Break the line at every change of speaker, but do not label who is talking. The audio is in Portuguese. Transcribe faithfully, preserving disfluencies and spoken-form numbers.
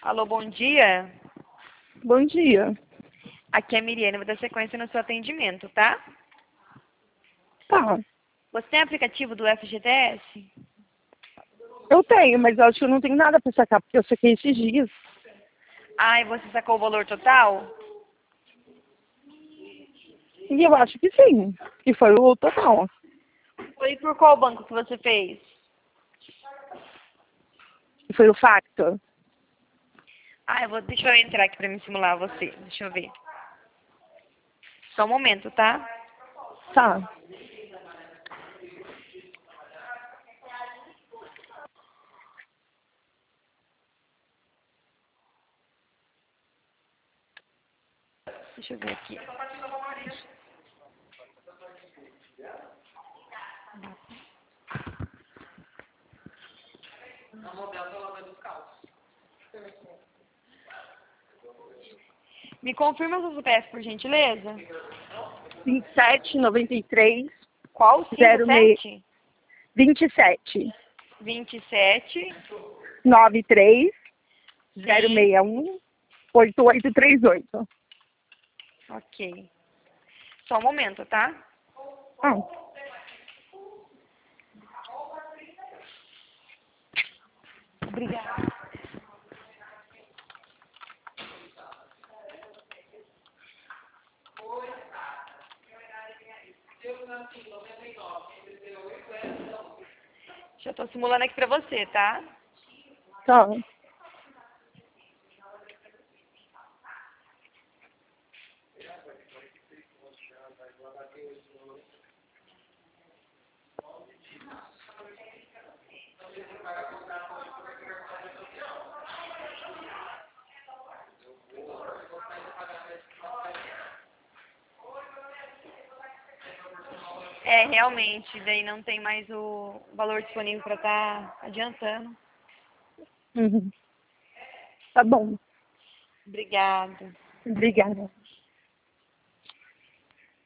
Alô, bom dia.
Bom dia.
Aqui é a Miriane, vou dar sequência no seu atendimento, tá?
Tá.
Você tem aplicativo do F G T S?
Eu tenho, mas eu acho que eu não tenho nada pra sacar, porque eu saquei esses dias.
Ah, e você sacou o valor total?
E eu acho que sim, que foi o total.
Foi por qual banco que você fez?
Que foi o Factor.
Ah, eu vou, deixa eu entrar aqui pra me simular você. Deixa eu ver. Só um momento, tá?
Tá.
Deixa eu ver aqui. Me confirma seu C P F, por gentileza.
vinte e sete, noventa e três,
Qual?
zero seis,
cinquenta e sete?
vinte e sete,
vinte e sete.
noventa e três, zero
Sim.
seis um, oito oito três oito.
Ok. Só um momento, tá?
Ah,
Obrigada. Já tô simulando aqui pra você, tá?
tá.
É, realmente, daí não tem mais o valor disponível pra estar adiantando.
Uhum. Tá bom.
Obrigada.
Obrigada.